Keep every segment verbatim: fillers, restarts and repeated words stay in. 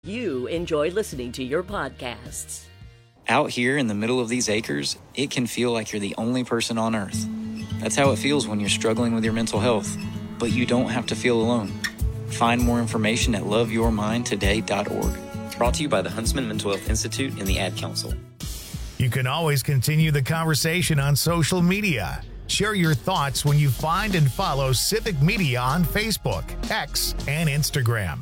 you enjoy listening to your podcasts. Out here in the middle of these acres, it can feel like you're the only person on Earth. That's how it feels when you're struggling with your mental health. But you don't have to feel alone. Find more information at love your mind today dot org. Brought to you by the Huntsman Mental Health Institute and the Ad Council. You can always continue the conversation on social media. Share your thoughts when you find and follow Civic Media on Facebook, X, and Instagram.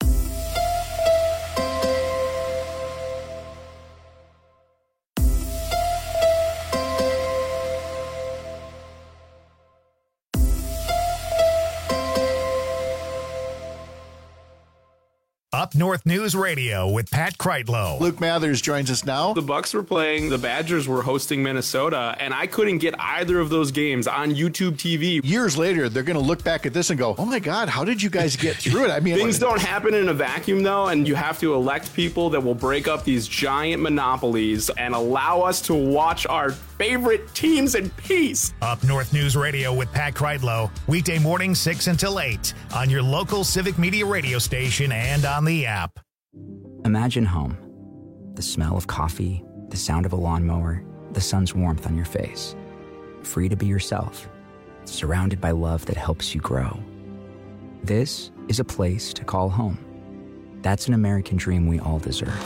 Up North News Radio with Pat Kreitlow. Luke Mathers joins us now. The Bucks were playing, the Badgers were hosting Minnesota, and I couldn't get either of those games on YouTube T V. Years later, they're going to look back at this and go, oh my God, how did you guys get through it? I mean, things don't happen in a vacuum, though, and you have to elect people that will break up these giant monopolies and allow us to watch our favorite teams in peace. Up North News Radio with Pat Kreitlow, weekday morning six until eight on your local Civic Media radio station and on the app. Imagine home. The smell of coffee, the sound of a lawnmower, the sun's warmth on your face. Free to be yourself, surrounded by love that helps you grow. This is a place to call home. That's an American dream we all deserve.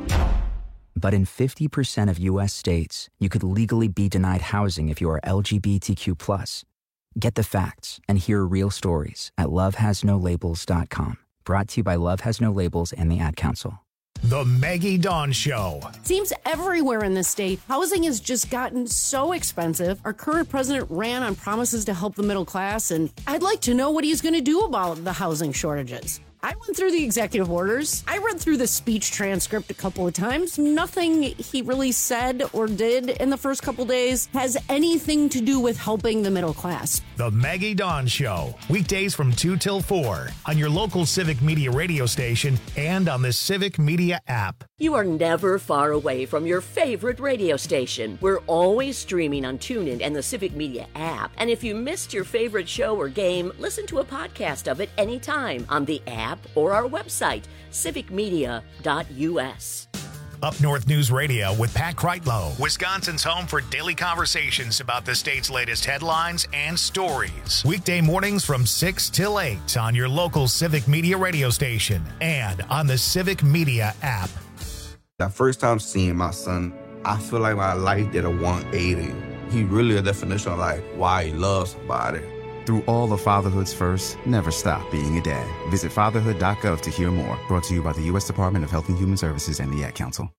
But in fifty percent of U S states, you could legally be denied housing if you are L G B T Q plus. Get the facts and hear real stories at love has no labels dot com. Brought to you by Love Has No Labels and the Ad Council. The Maggie Dawn Show. Seems everywhere in this state, housing has just gotten so expensive. Our current president ran on promises to help the middle class, and I'd like to know what he's going to do about the housing shortages. I went through the executive orders. I read through the speech transcript a couple of times. Nothing he really said or did in the first couple days has anything to do with helping the middle class. The Maggie Dawn Show. Weekdays from two till four on your local Civic Media radio station and on the Civic Media app. You are never far away from your favorite radio station. We're always streaming on TuneIn and the Civic Media app. And if you missed your favorite show or game, listen to a podcast of it anytime on the app or our website, civic media dot u s. Up North News Radio with Pat Kreitlow, Wisconsin's home for daily conversations about the state's latest headlines and stories. Weekday mornings from six till eight on your local Civic Media radio station and on the Civic Media app. That first time seeing my son, I feel like my life did a one eighty. He really a definition of like why he loves somebody. Through all of fatherhood's first, never stop being a dad. Visit fatherhood dot gov to hear more. Brought to you by the U S Department of Health and Human Services and the Ad Council.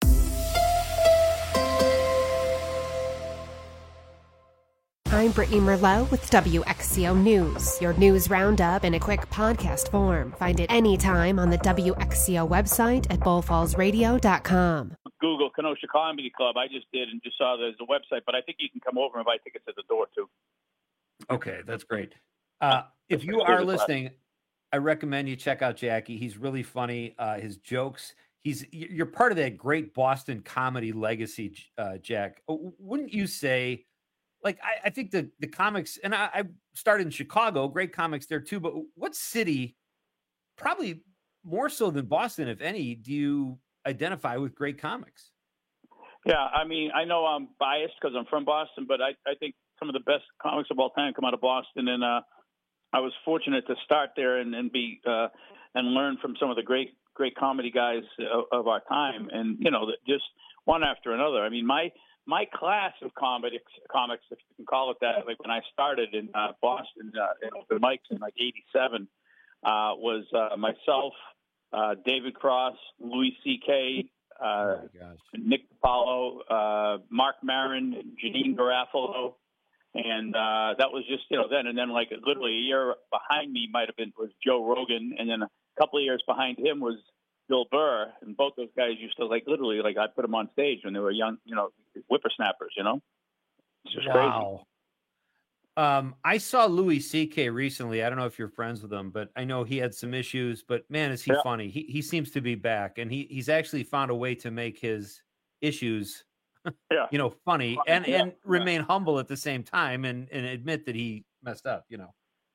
I'm Brittany Merlot with W X C O News, your news roundup in a quick podcast form. Find it anytime on the W X C O website at bull falls radio dot com. Google Kenosha Comedy Club. I just did and just saw there's a website, but I think you can come over and buy tickets at the door too. Okay, that's great. Uh, if you are listening, I recommend you check out Jackie. He's really funny. Uh, his jokes. He's you're part of that great Boston comedy legacy, uh, Jack. Wouldn't you say? Like I, I think the the comics, and I, I started in Chicago. Great comics there too. But what city, probably more so than Boston, if any, do you identify with great comics? Yeah, I mean, I know I'm biased because I'm from Boston, but I, I think some of the best comics of all time come out of Boston, and uh, I was fortunate to start there and, and be uh, and learn from some of the great great comedy guys of, of our time, and you know, just one after another. I mean, my my class of comedy comics, if you can call it that, like when I started in uh, Boston uh, in open mics in like eighty-seven, uh, was uh, myself, uh, David Cross, Louis C K, uh, oh Nick DiPaolo, uh, Mark Maron, Janine Garofalo. And uh, that was just, you know, then. And then, like, literally a year behind me might have been was Joe Rogan. And then a couple of years behind him was Bill Burr. And both those guys used to, like, literally, like, I put them on stage when they were young, you know, whippersnappers, you know? It's just wow. crazy. Um, I saw Louis C K recently. I don't know if you're friends with him, but I know he had some issues. But, man, is he yeah. funny. He he seems to be back. And he he's actually found a way to make his issues – yeah. you know, funny and, yeah. and remain yeah. humble at the same time and, and admit that he messed up, you know.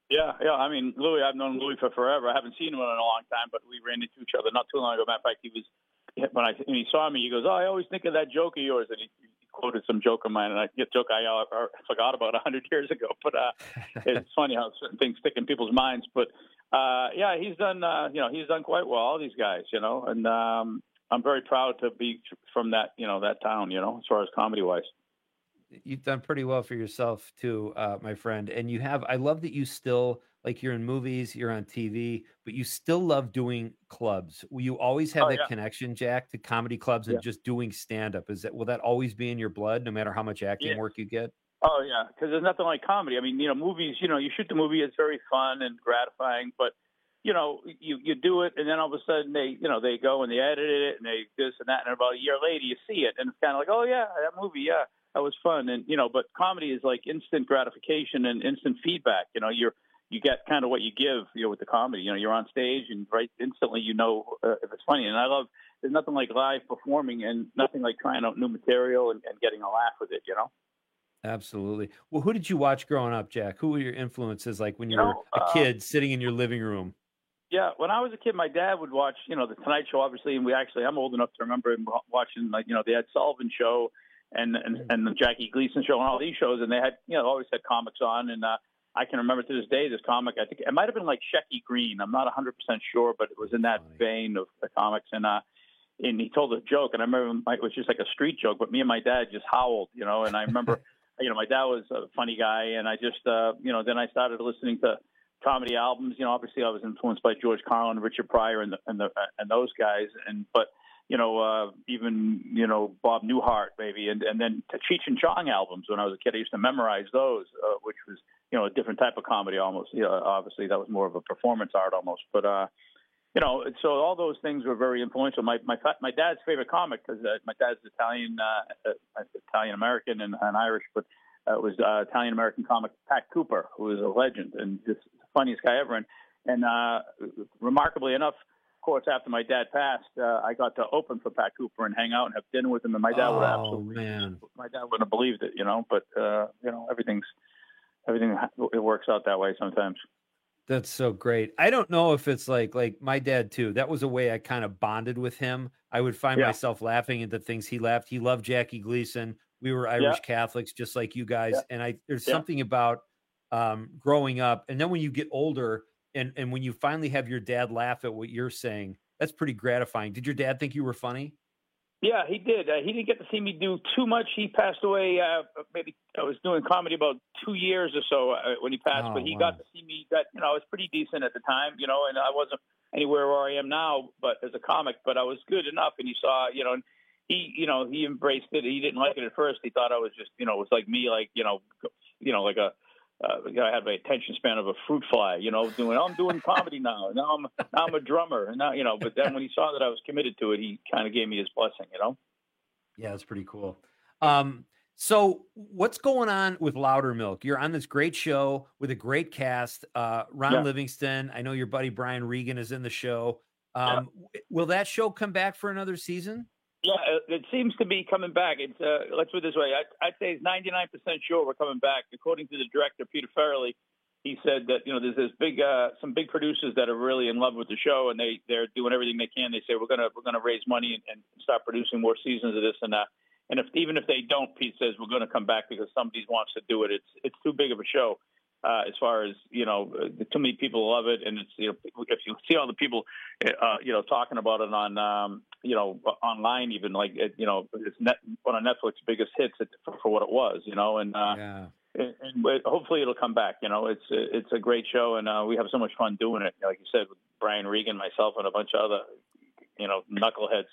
Yeah, yeah. I mean, Louis, I've known Louis for forever. I haven't seen him in a long time, but we ran into each other not too long ago. Matter of fact, he was when I when he saw me, he goes, "Oh, I always think of that joke of yours," and he, he quoted some joke of mine, and I get joke I uh, forgot about a hundred years ago. But uh, it's funny how certain things stick in people's minds. But uh, yeah, he's done. Uh, you know, he's done quite well. All these guys, you know, and um, I'm very proud to be from that, you know, that town. You know, as far as comedy wise. You've done pretty well for yourself too, uh, my friend. And you have, I love that you still, like, you're in movies, you're on T V, but you still love doing clubs. Will you always have Oh, that yeah. connection, Jack, to comedy clubs and Yeah. just doing stand-up? Is that, will that always be in your blood, no matter how much acting Yeah. work you get? Oh yeah, because there's nothing like comedy. I mean, you know, movies. You know, you shoot the movie; it's very fun and gratifying. But you know, you you do it, and then all of a sudden they, you know, they go and they edit it and they this and that, and about a year later you see it, and it's kind of like, oh yeah, that movie, yeah, that was fun. And you know, but comedy is like instant gratification and instant feedback. You know, you're you get kind of what you give. You know, with the comedy, you know, you're on stage and right instantly you know uh, if it's funny. And I love. There's nothing like live performing and nothing like trying out new material and, and getting a laugh with it. You know. Absolutely. Well, who did you watch growing up, Jack? Who were your influences like when you, You were know, a uh, kid sitting in your living room? Yeah, when I was a kid, my dad would watch, you know, the Tonight Show, obviously, and we actually, I'm old enough to remember him watching, like, you know, the Ed Sullivan Show and and, and the Jackie Gleason Show and all these shows, and they had, you know, always had comics on, and uh, I can remember to this day this comic. I think it might have been like Shecky Green. I'm not one hundred percent sure, but it was in that vein of the comics, and uh, and he told a joke, and I remember it was just like a street joke, but me and my dad just howled, you know, and I remember. You know, my dad was a funny guy, and I just, uh, you know, then I started listening to comedy albums. You know, obviously I was influenced by George Carlin, Richard Pryor, and the, and the and those guys. And but you know, uh, even you know Bob Newhart maybe, and and then to Cheech and Chong albums when I was a kid. I used to memorize those, uh, which was you know a different type of comedy almost. You know, obviously that was more of a performance art almost, but. uh You know, so all those things were very influential. My my my dad's favorite comic, because uh, my dad's Italian, uh, uh, Italian American and, and Irish, but uh, it was uh, Italian American comic Pat Cooper, who is a legend and just the funniest guy ever. And and uh, remarkably enough, of course, after my dad passed, uh, I got to open for Pat Cooper and hang out and have dinner with him. And my dad would Oh, absolutely, man. my dad wouldn't have believed it, you know. But uh, you know, everything's everything it works out that way sometimes. That's so great. I don't know if it's like like my dad too. That was a way I kind of bonded with him. I would find Yeah. myself laughing at the things he laughed. He loved Jackie Gleason. We were Irish Yeah. Catholics, just like you guys. Yeah. And I there's Yeah. something about um, growing up, and then when you get older, and and when you finally have your dad laugh at what you're saying, that's pretty gratifying. Did your dad think you were funny? Yeah, he did. Uh, he didn't get to see me do too much. He passed away. Uh, maybe I was doing comedy about two years or so uh, when he passed, Oh, but he wow. got to see me. Got you know, I was pretty decent at the time, you know, and I wasn't anywhere where I am now, but as a comic, but I was good enough. And he saw, you know, and he, you know, he embraced it. He didn't like it at first. He thought I was just, you know, it was like me, like you know, you know, like a. Uh, you know, I had the attention span of a fruit fly, you know, doing, oh, I'm doing comedy now. Now I'm, now I'm a drummer. And now, you know, but then when he saw that I was committed to it, he kind of gave me his blessing, you know? Yeah, that's pretty cool. Um, so what's going on with Loudermilk? You're on this great show with a great cast. Uh, Ron Yeah. Livingston. I know your buddy Brian Regan is in the show. Um, w- Will that show come back for another season? Yeah, it seems to be coming back. It's uh, let's put it this way. I, I'd say it's ninety-nine percent sure we're coming back. According to the director, Peter Farrelly, he said that, you know, there's this big, uh, some big producers that are really in love with the show, and they, they're doing everything they can. They say, we're going to, we're going to raise money and, and start producing more seasons of this and that. And if, even if they don't, Pete says, we're going to come back because somebody wants to do it. It's, it's too big of a show. Uh, as far as, you know, uh, too many people love it. And it's, you know, if you see all the people, uh, you know, talking about it on, um, you know, online, even like, it, you know, it's net, one of Netflix's biggest hits for, for what it was, you know, and, uh, Yeah. and, and hopefully it'll come back. You know, it's, it's a great show, and uh, we have so much fun doing it. Like you said, with Brian Regan, myself, and a bunch of other, you know, knuckleheads.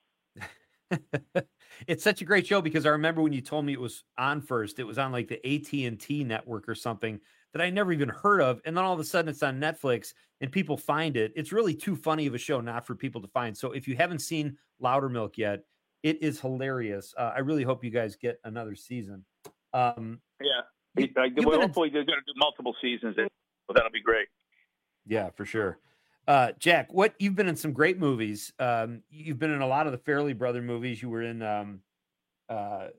It's such a great show because I remember when you told me it was on first, it was on like the A T and T network or something that I never even heard of. And then all of a sudden it's on Netflix and people find it. It's really too funny of a show not for people to find. So if you haven't seen Loudermilk yet, it is hilarious. Uh, I really hope you guys get another season. Um, Yeah. You- I, you've well, been in- hopefully they're going to do multiple seasons. So that'll be great. Yeah, for sure. Uh, Jack, what you've been in some great movies. Um, you've been in a lot of the Fairley Brother movies. You were in, um, uh,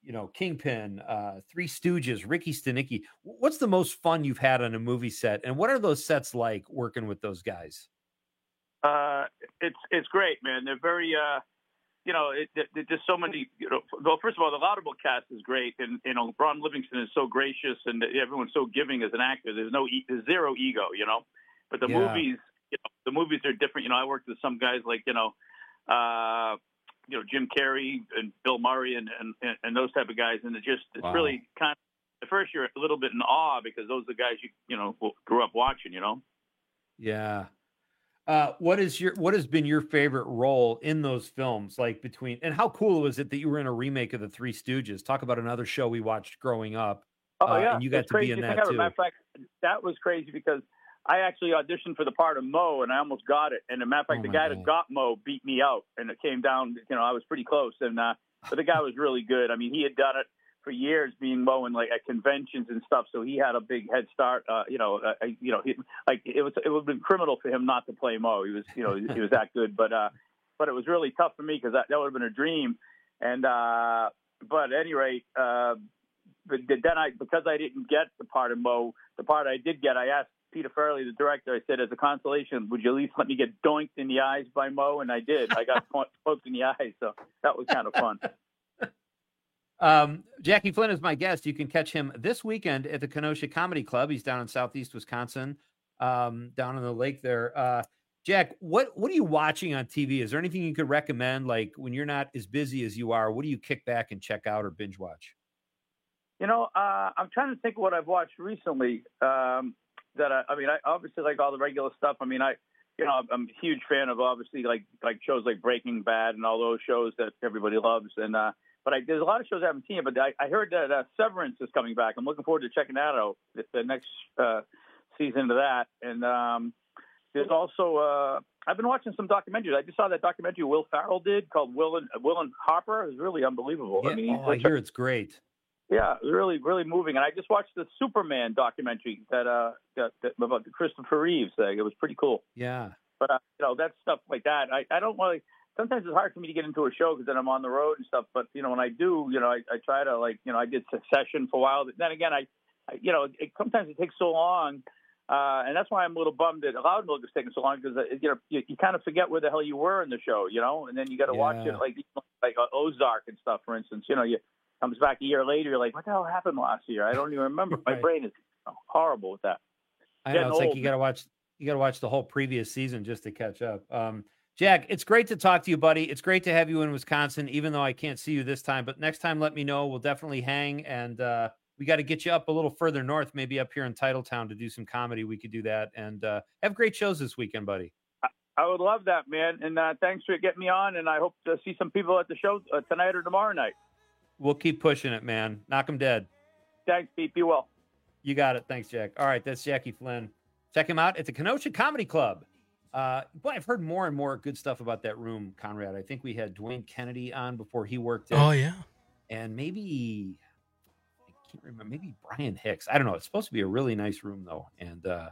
you know, Kingpin, uh, Three Stooges, Ricky Stenicki. What's the most fun you've had on a movie set, and what are those sets like working with those guys? Uh, it's it's great, man. They're very, uh, you know, it, it, it, there's so many. You know, well, first of all, the Laudable cast is great, and you know, Ron Livingston is so gracious, and everyone's so giving as an actor. There's no, e- there's zero ego, you know. But the Yeah. movies, you know, the movies are different. You know, I worked with some guys like, you know, uh, you know, Jim Carrey and Bill Murray and and, and those type of guys, and it just it's Wow. really kind of at first you're a little bit in awe because those are the guys you you know grew up watching, you know. Yeah. Uh, what is your what has been your favorite role in those films? Like between and how cool was it that you were in a remake of the Three Stooges? Talk about another show we watched growing up. Oh uh, yeah, and you got It's to crazy be in to that think of it. too. Matter of fact, that was crazy because I actually auditioned for the part of Mo, and I almost got it. And as a matter of fact, Oh, the my guy God. that got Mo beat me out, and it came down. You know, I was pretty close, and uh, but the guy was really good. I mean, he had done it for years, being Mo in like at conventions and stuff, so he had a big head start. Uh, you know, uh, you know, he, like it was it would have been criminal for him not to play Mo. He was, you know, he was that good. But uh, but it was really tough for me because that, that would have been a dream. And uh, but at any rate, uh, but then I because I didn't get the part of Mo, the part I did get, I asked Peter Farrelly, the director, I said, as a consolation, would you at least let me get doinked in the eyes by Mo? And I did. I got poked in the eyes, so that was kind of fun. Um, Jackie Flynn is my guest. You can catch him this weekend at the Kenosha Comedy Club. He's down in Southeast Wisconsin, um, down on the lake there. Uh, Jack, what what are you watching on T V? Is there anything you could recommend? Like when you're not as busy as you are, what do you kick back and check out or binge watch? You know, uh, I'm trying to think of what I've watched recently. Um, that I, I mean, I obviously like all the regular stuff. I mean, I, you know, I'm a huge fan of obviously like like shows like Breaking Bad and all those shows that everybody loves. And uh, but I, there's a lot of shows I haven't seen. But I, I heard that uh, Severance is coming back. I'm looking forward to checking that out. The, the next uh, season of that. And um, there's also uh, I've been watching some documentaries. I just saw that documentary Will Ferrell did called Will and Will and Harper. It was really unbelievable. Yeah, I mean, oh, I hear it's great. Yeah, it was really, really moving. And I just watched the Superman documentary that uh that, that, about the Christopher Reeves thing. It was pretty cool. Yeah. But uh, you know, that stuff like that, I, I don't really. Sometimes it's hard for me to get into a show because then I'm on the road and stuff. But you know, when I do, you know, I, I try to like, you know, I did Succession for a while. But then again, I, I you know, it, sometimes it takes so long, uh, and that's why I'm a little bummed that Loudon is taking so long because you know you, you kind of forget where the hell you were in the show, you know, and then you got to Yeah. watch it like like uh, Ozark and stuff, for instance. You know, you. Comes back a year later, you're like, what the hell happened last year? I don't even remember. My Right. brain is horrible with that. I know Getting it's like old, you got to watch you got to watch the whole previous season just to catch up. Um, Jack, it's great to talk to you, buddy. It's great to have you in Wisconsin, even though I can't see you this time. But next time, let me know. We'll definitely hang, and uh, we got to get you up a little further north, maybe up here in Titletown to do some comedy. We could do that, and uh, have great shows this weekend, buddy. I would love that, man. And uh, thanks for getting me on. And I hope to see some people at the show uh, tonight or tomorrow night. We'll keep pushing it, man. Knock 'em dead. Thanks, Pete. Be well. You got it. Thanks, Jack. All right, that's Jackie Flynn. Check him out at the Kenosha Comedy Club. Uh, boy, I've heard more and more good stuff about that room, Conrad. I think we had Dwayne Kennedy on before he worked it. Oh, yeah. And maybe, I can't remember, maybe Brian Hicks. I don't know. It's supposed to be a really nice room, though. And uh,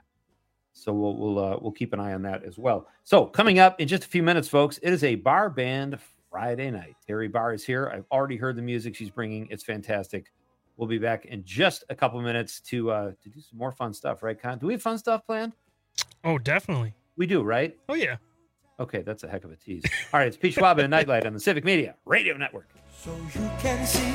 so we'll we'll uh, we'll keep an eye on that as well. So coming up in just a few minutes, folks, it is a bar band Friday night. Terry Barr is here. I've already heard the music she's bringing. It's fantastic. We'll be back in just a couple minutes to uh, to do some more fun stuff, right, Con? Do we have fun stuff planned? Oh, definitely. We do, right? Oh, yeah. Okay, that's a heck of a tease. All right, it's Pete Schwab and Nightlight on the Civic Media Radio Network. So you can see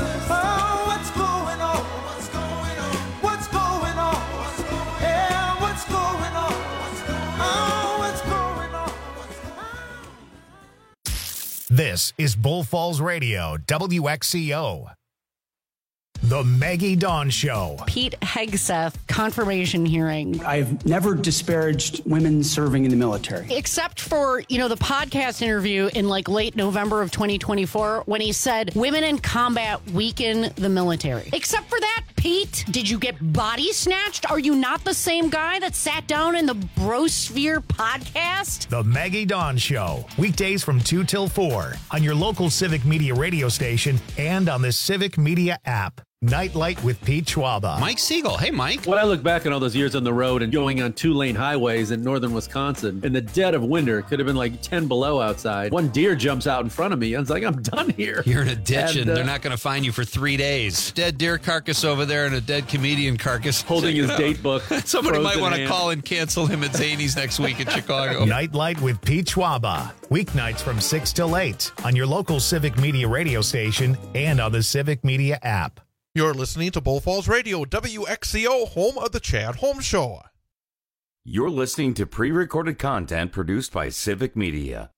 oh, what's going on, what's going on, what's going on, what's going on, yeah, what's going on, what's going on, what's going on, what's going on. This is Bull Falls Radio, W X C O. The Maggie Dawn Show. Pete Hegseth, confirmation hearing. I've never disparaged women serving in the military. Except for, you know, the podcast interview in like late November of twenty twenty-four when he said women in combat weaken the military. Except for that, Pete, did you get body snatched? Are you not the same guy that sat down in the Brosphere podcast? The Maggie Dawn Show. Weekdays from two till four on your local Civic Media radio station and on the Civic Media app. Nightlight with Pete Schwaba. Mike Siegel. Hey, Mike. When I look back on all those years on the road and going on two-lane highways in northern Wisconsin, in the dead of winter, it could have been like ten below outside. One deer jumps out in front of me. I was like, I'm done here. You're in a ditch, and, and uh, they're not going to find you for three days. Dead deer carcass over there and a dead comedian carcass. Holding his date book. Somebody might want to call and cancel him at Zany's next week in Chicago. Nightlight with Pete Schwaba. Weeknights from six till eight on your local Civic Media radio station and on the Civic Media app. You're listening to Bull Falls Radio, W X C O, home of the Chad Holmes Show. You're listening to pre-recorded content produced by Civic Media.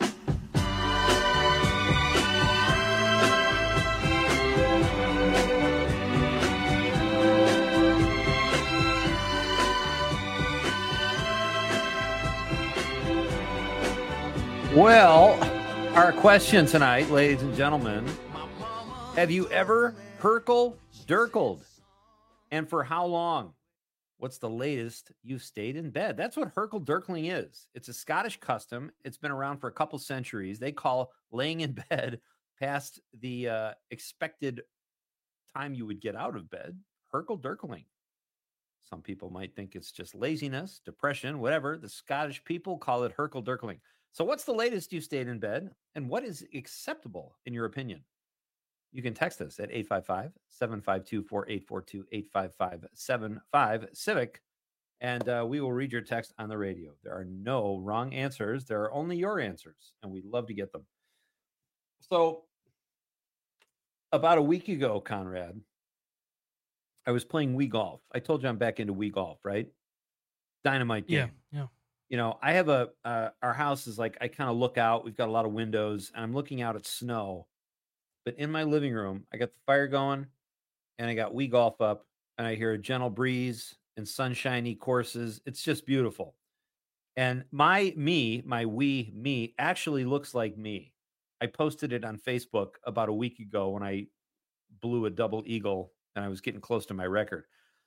Well, our question tonight, ladies and gentlemen, have you ever Herkel Dirkled? And for how long? What's the latest you've stayed in bed? That's what Herkel Dirkling is. It's a Scottish custom. It's been around for a couple centuries. They call laying in bed past the uh, expected time you would get out of bed Herkel Dirkling. Some people might think it's just laziness, depression, whatever. The Scottish people call it Herkel Dirkling. So what's the latest you stayed in bed? And what is acceptable in your opinion? You can text us at eight five five, seven five two, four eight four two, eight five five, seven five, Civic, and uh, we will read your text on the radio. There are no wrong answers. There are only your answers, and we'd love to get them. So about a week ago, Conrad, I was playing Wii Golf. I told you I'm back into Wii Golf, right? Dynamite game. Yeah, yeah. You know, I have a, uh, our house is like, I kind of look out. We've got a lot of windows, and I'm looking out at snow. But in my living room, I got the fire going, and I got Wii Golf up, and I hear a gentle breeze and sunshiny courses. It's just beautiful. And my me, my Wii me, actually looks like me. I posted it on Facebook about a week ago when I blew a double eagle, and I was getting close to my record.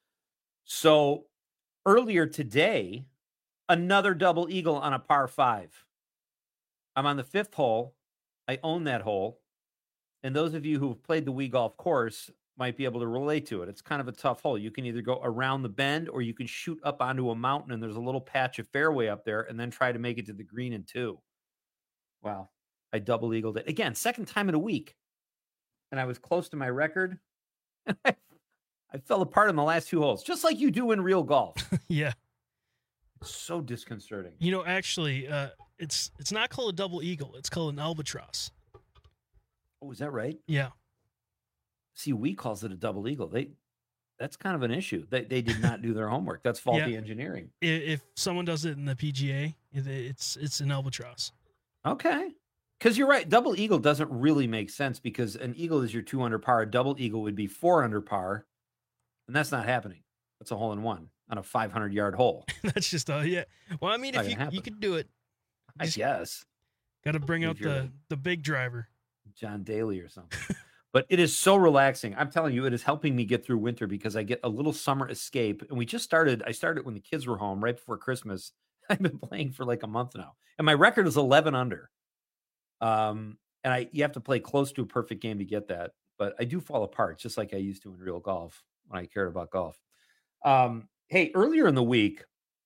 So earlier today, another double eagle on a par five. I'm on the fifth hole. I own that hole. And those of you who've played the Wii Golf course might be able to relate to it. It's kind of a tough hole. You can either go around the bend or you can shoot up onto a mountain and there's a little patch of fairway up there and then try to make it to the green in two. Wow. I double eagled it. Again, second time in a week. And I was close to my record. I, I fell apart in the last two holes, just like you do in real golf. Yeah. It's so disconcerting. You know, actually, uh, it's it's not called a double eagle. It's called an albatross. Oh, is that right? Yeah. See, we calls it a double eagle. They, that's kind of an issue. They they did not do their homework. That's faulty Yeah. engineering. If, if someone does it in the P G A, it, it's it's an albatross. Okay. Because you're right. Double eagle doesn't really make sense because an eagle is your two under par. A double eagle would be four under par. And that's not happening. That's a hole in one on a five hundred yard hole. That's just, uh, yeah. Well, I mean, Not if you, gonna happen. you could do it. I guess. Got to bring If out you're the, the big driver. John Daly or something. But it is so relaxing. I'm telling you, it is helping me get through winter because I get a little summer escape. And we just started, I started when the kids were home right before Christmas. I've been playing for like a month now. And my record is eleven under. Um, and I you have to play close to a perfect game to get that. But I do fall apart just like I used to in real golf when I cared about golf. Um, hey, earlier in the week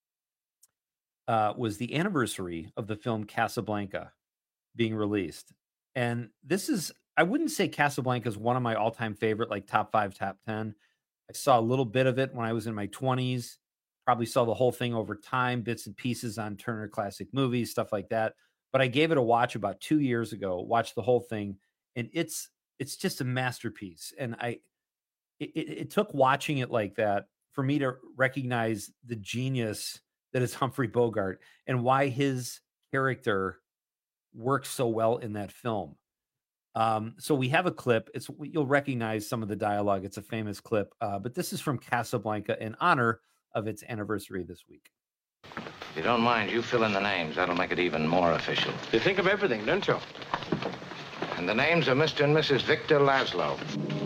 uh, was the anniversary of the film Casablanca being released. And this is, I wouldn't say Casablanca is one of my all-time favorite, like top five, top ten. I saw a little bit of it when I was in my twenties, probably saw the whole thing over time, bits and pieces on Turner Classic Movies, stuff like that. But I gave it a watch about two years ago, watched the whole thing, and it's it's just a masterpiece. And I, it, it, it took watching it like that for me to recognize the genius that is Humphrey Bogart and why his character works so well in that film. Um, so we have a clip. It's you'll recognize some of the dialogue. It's a famous clip, uh, but this is from Casablanca in honor of its anniversary this week. If you don't mind, you fill in the names. That'll make it even more official. You think of everything, don't you? And the names are Mister and Missus Victor Laszlo,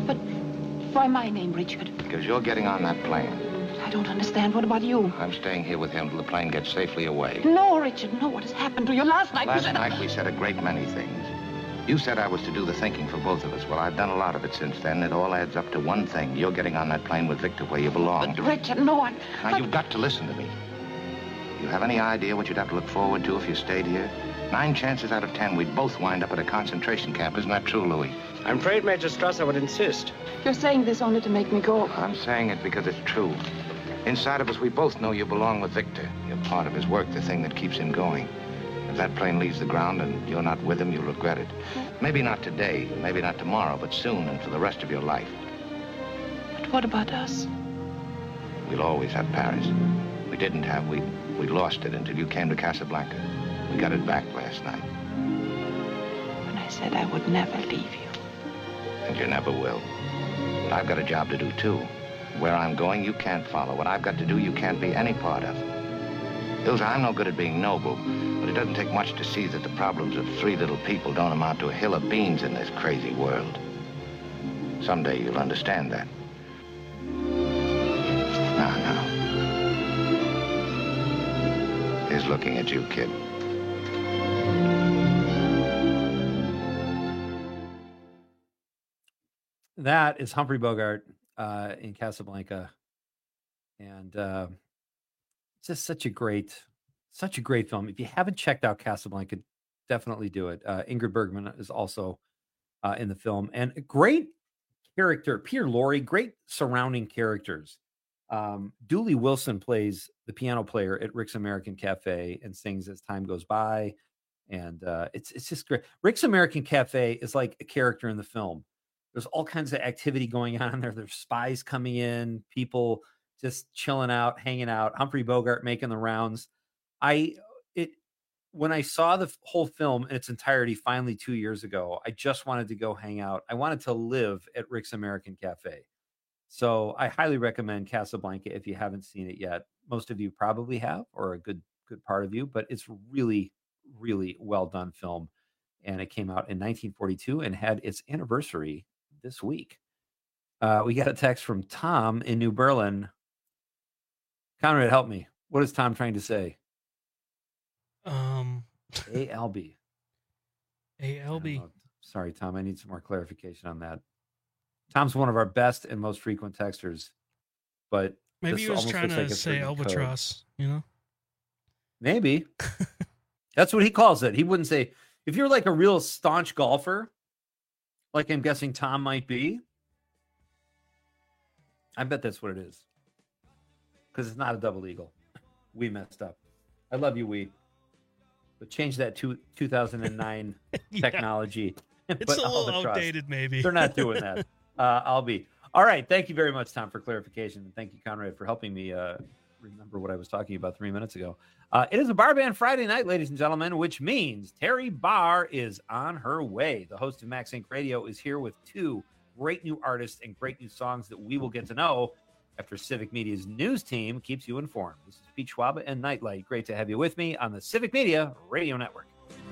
Why my name, Richard? because you're getting on that plane. I don't understand. What about you? I'm staying here with him till the plane gets safely away. No, Richard, no. What has happened to you last night? Last you said... night we said a great many things. You said I was to do the thinking for both of us. Well, I've done a lot of it since then. It all adds up to one thing. You're getting on that plane with Victor where you belong. But, Richard, no one. Now, but... you've got to listen to me. You have any idea what you'd have to look forward to if you stayed here? Nine chances out of ten, we'd both wind up at a concentration camp. Isn't that true, Louis? I'm afraid Major Strasser would insist. You're saying this only to make me go. I'm saying it because it's true. Inside of us, we both know you belong with Victor. You're part of his work, the thing that keeps him going. If that plane leaves the ground and you're not with him, you'll regret it. Maybe not today, maybe not tomorrow, but soon and for the rest of your life. But what about us? We'll always have Paris. We didn't have, we, we lost it until you came to Casablanca. We got it back last night. When I said I would never leave you. And you never will. But I've got a job to do, too. Where I'm going, you can't follow. What I've got to do, you can't be any part of. Ilsa, I'm no good at being noble, but it doesn't take much to see that the problems of three little people don't amount to a hill of beans in this crazy world. Someday you'll understand that. Now, now. Here's looking at you, kid. That is Humphrey Bogart uh, in Casablanca, and uh, it's just such a great, such a great film. If you haven't checked out Casablanca, definitely do it. Uh, Ingrid Bergman is also uh, in the film, and a great character, Peter Lorre, great surrounding characters. Um, Dooley Wilson plays the piano player at Rick's American Cafe and sings as time goes by, and uh, it's it's just great. Rick's American Cafe is like a character in the film. There's all kinds of activity going on there. There's spies coming in, people just chilling out, hanging out. Humphrey Bogart making the rounds. I it when I saw the whole film in its entirety finally two years ago, I just wanted to go hang out. I wanted to live at Rick's American Cafe. So I highly recommend Casablanca if you haven't seen it yet. Most of you probably have, or a good good part of you, but it's really, really well done film. And it came out in nineteen forty-two and had its anniversary this week. Uh, we got a text from Tom in New Berlin. Conrad, help me. What is Tom trying to say? Um, A L B. A L B. Sorry, Tom. I need some more clarification on that. Tom's one of our best and most frequent texters, but maybe he was trying to like say albatross, code. You know? Maybe. That's what he calls it. He wouldn't say, if you're like a real staunch golfer, like I'm guessing Tom might be, I bet that's what it is. Because it's not a double eagle. We messed up. I love you, we. But change that to two thousand nine yeah. technology. It's a little outdated, maybe. They're not doing that. Uh, I'll be. All right. Thank you very much, Tom, for clarification. And thank you, Conrad, for helping me uh, remember what I was talking about three minutes ago. Uh, it is a Bar Band Friday night, ladies and gentlemen, which means Terry Barr is on her way. The host of Max Inc Radio is here with two great new artists and great new songs that we will get to know after Civic Media's news team keeps you informed. This is Pete Schwab and Nightlight. Great to have you with me on the Civic Media Radio Network.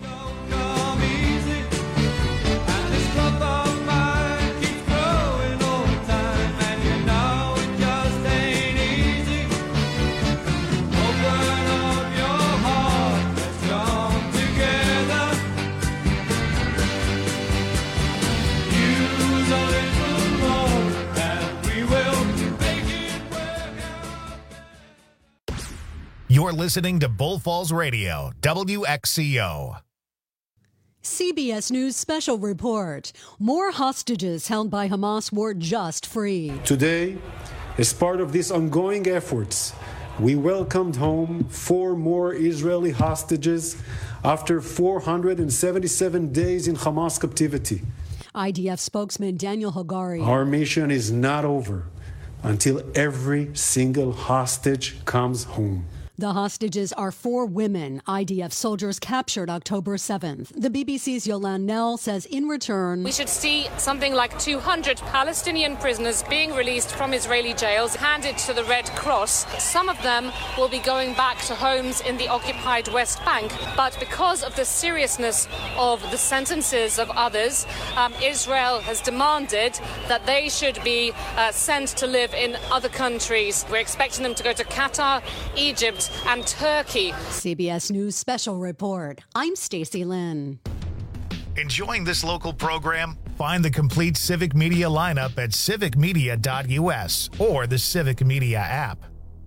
You're listening to Bull Falls Radio, W X C O. C B S News Special Report. More hostages held by Hamas were just free. Today, as part of these ongoing efforts, we welcomed home four more Israeli hostages after four hundred seventy-seven days in Hamas captivity. I D F spokesman Daniel Hagari. Our mission is not over until every single hostage comes home. The hostages are four women I D F soldiers captured October seventh. The B B C's Yolande Nell says in return, we should see something like two hundred Palestinian prisoners being released from Israeli jails, handed to the Red Cross. Some of them will be going back to homes in the occupied West Bank. But because of the seriousness of the sentences of others, um, Israel has demanded that they should be uh, sent to live in other countries. We're expecting them to go to Qatar, Egypt, and Turkey. C B S News Special Report. I'm Stacey Lynn. Enjoying this local program? Find the complete Civic Media lineup at civic media dot u s or the Civic Media app.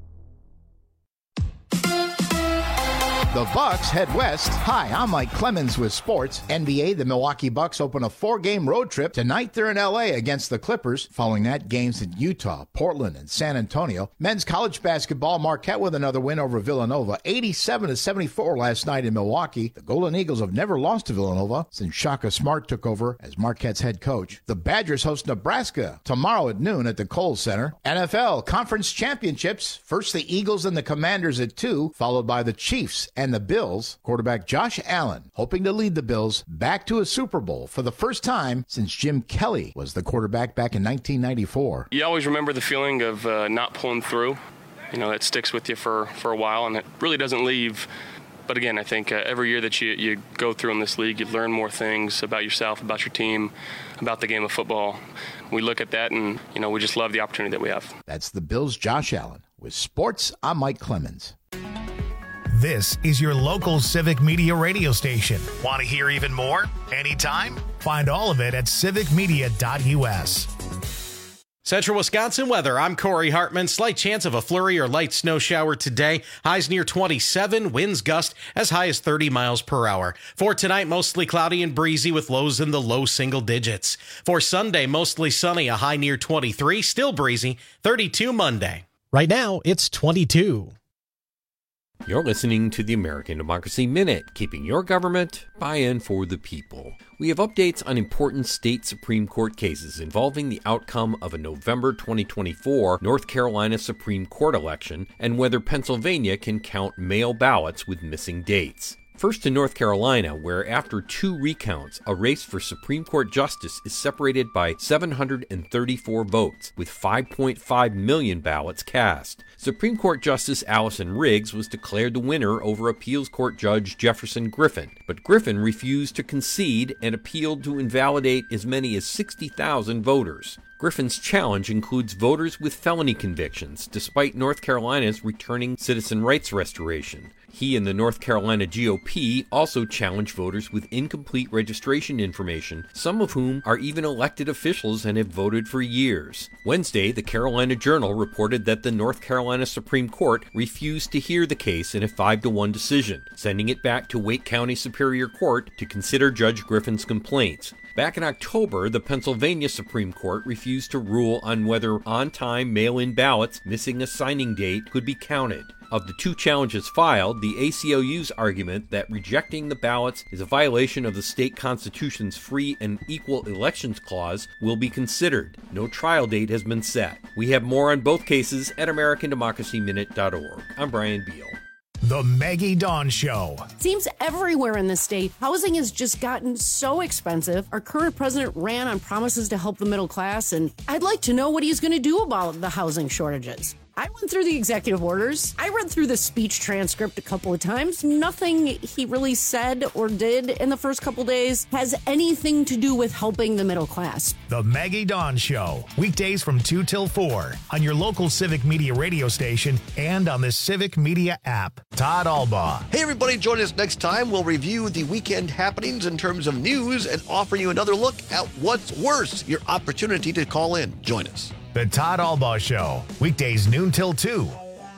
The Bucks head west. Hi, I'm Mike Clemens with sports. N B A, the Milwaukee Bucks open a four-game road trip. Tonight they're in L A against the Clippers. Following that, games in Utah, Portland, and San Antonio. Men's college basketball, Marquette with another win over Villanova. eighty-seven to seventy-four last night in Milwaukee. The Golden Eagles have never lost to Villanova since Shaka Smart took over as Marquette's head coach. The Badgers host Nebraska tomorrow at noon at the Kohl's Center. N F L Conference Championships. First the Eagles and the Commanders at two, followed by the Chiefs and the Bills. Quarterback Josh Allen hoping to lead the Bills back to a Super Bowl for the first time since Jim Kelly was the quarterback back in nineteen ninety-four. You always remember the feeling of uh, not pulling through. You know, that sticks with you for, for a while, and it really doesn't leave. But again, I think uh, every year that you, you go through in this league, you learn more things about yourself, about your team, about the game of football. We look at that, and, you know, we just love the opportunity that we have. That's the Bills' Josh Allen. With sports, I'm Mike Clemens. This is your local Civic Media radio station. Want to hear even more? Anytime? Find all of it at civic media dot u s. Central Wisconsin weather. I'm Corey Hartman. Slight chance of a flurry or light snow shower today. Highs near twenty-seven. Winds gust as high as thirty miles per hour. For tonight, mostly cloudy and breezy with lows in the low single digits. For Sunday, mostly sunny. A high near twenty-three. Still breezy. thirty-two Monday. Right now, it's twenty-two. You're listening to the American Democracy Minute, keeping your government buy-in for the people. We have updates on important state Supreme Court cases involving the outcome of a November twenty twenty-four North Carolina Supreme Court election and whether Pennsylvania can count mail ballots with missing dates. First to North Carolina, where after two recounts, a race for Supreme Court justice is separated by seven hundred thirty-four votes, with five point five million ballots cast. Supreme Court Justice Allison Riggs was declared the winner over Appeals Court Judge Jefferson Griffin, but Griffin refused to concede and appealed to invalidate as many as sixty thousand voters. Griffin's challenge includes voters with felony convictions, despite North Carolina's returning citizen rights restoration. He and the North Carolina G O P also challenge voters with incomplete registration information, some of whom are even elected officials and have voted for years. Wednesday, the Carolina Journal reported that the North Carolina Supreme Court refused to hear the case in a five to one decision, sending it back to Wake County Superior Court to consider Judge Griffin's complaints. Back in October, the Pennsylvania Supreme Court refused to rule on whether on-time mail-in ballots missing a signing date could be counted. Of the two challenges filed, the A C L U's argument that rejecting the ballots is a violation of the state constitution's free and equal elections clause will be considered. No trial date has been set. We have more on both cases at american democracy minute dot org. I'm Brian Beal. The Maggie Dawn Show. Seems everywhere in the state, housing has just gotten so expensive. Our current president ran on promises to help the middle class, and I'd like to know what he's going to do about the housing shortages. I went through the executive orders. I read through the speech transcript a couple of times. Nothing he really said or did in the first couple days has anything to do with helping the middle class. The Maggie Dawn Show. Weekdays from two till four on your local Civic Media radio station and on the Civic Media app. Todd Albaugh. Hey, everybody, join us next time. We'll review the weekend happenings in terms of news and offer you another look at what's worse, your opportunity to call in. Join us. The Todd Albaugh Show. Weekdays noon till two.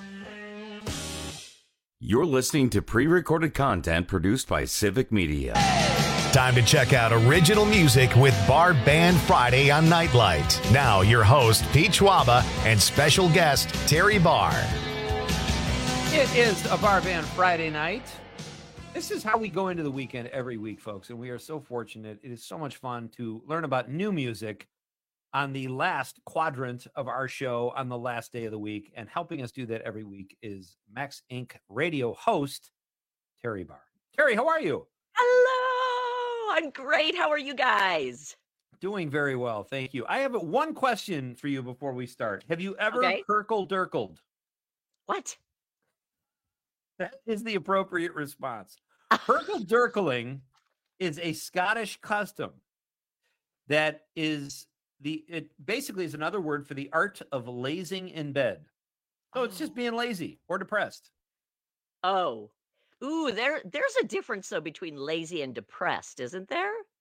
You're listening to pre-recorded content produced by Civic Media. Time to check out original music with Bar Band Friday on Nightlight. Now, your host, Pete Schwaba, and special guest, Terry Barr. It is a Bar Band Friday night. This is how we go into the weekend every week, folks, and we are so fortunate. It is so much fun to learn about new music on the last quadrant of our show on the last day of the week. And helping us do that every week is Max Incorporated radio host, Terry Barr. Terry, how are you? Hello, I'm great. How are you guys? Doing very well, thank you. I have one question for you before we start. Have you ever Okay. Kirkle-Dirkled? What? That is the appropriate response. Kirkle-Dirkling is a Scottish custom that is the it basically is another word for the art of lazing in bed. So it's just being lazy or depressed. Oh, ooh, there there's a difference though between lazy and depressed, isn't there?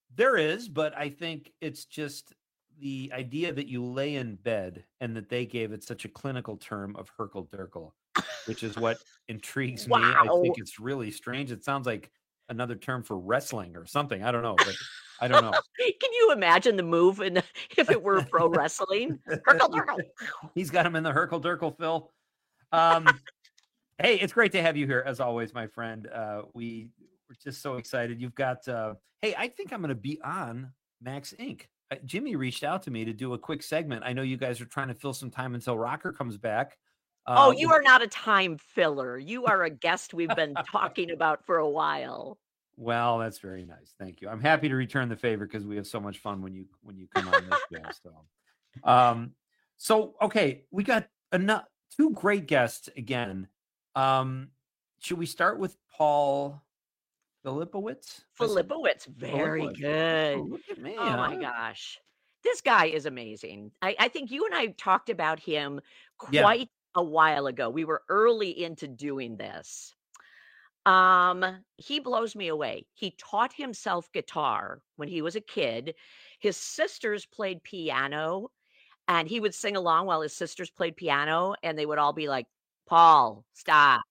There is, but I think it's just the idea that you lay in bed and that they gave it such a clinical term of herkel-derkel, which is what intrigues me. I Wow. think it's really strange. It sounds like another term for wrestling or something. I don't know, but I don't know. Can you imagine the move in, if it were pro wrestling? Herkel-derkel. He's got him in the herkel-derkel, Phil. Um, hey, it's great to have you here as always, my friend. Uh, we we're just so excited. You've got. Uh, hey, I think I'm going to be on Max Incorporated. Uh, Jimmy reached out to me to do a quick segment. I know you guys are trying to fill some time until Rocker comes back. Uh, Oh, you are not a time filler. You are a guest we've been talking about for a while. Well, that's very nice. Thank you. I'm happy to return the favor because we have so much fun when you when you come on this show. So, um, so okay, we got enough two great guests again. Um, should we start with Paul Filipowicz? Filipowicz, very Filipowicz. good. Oh, look at me. Oh my huh? gosh. This guy is amazing. I, I think you and I talked about him Yeah. quite a while ago. We were early into doing this. Um, he blows me away. He taught himself guitar when he was a kid. His sisters played piano, and he would sing along while his sisters played piano, and they would all be like, Paul, stop.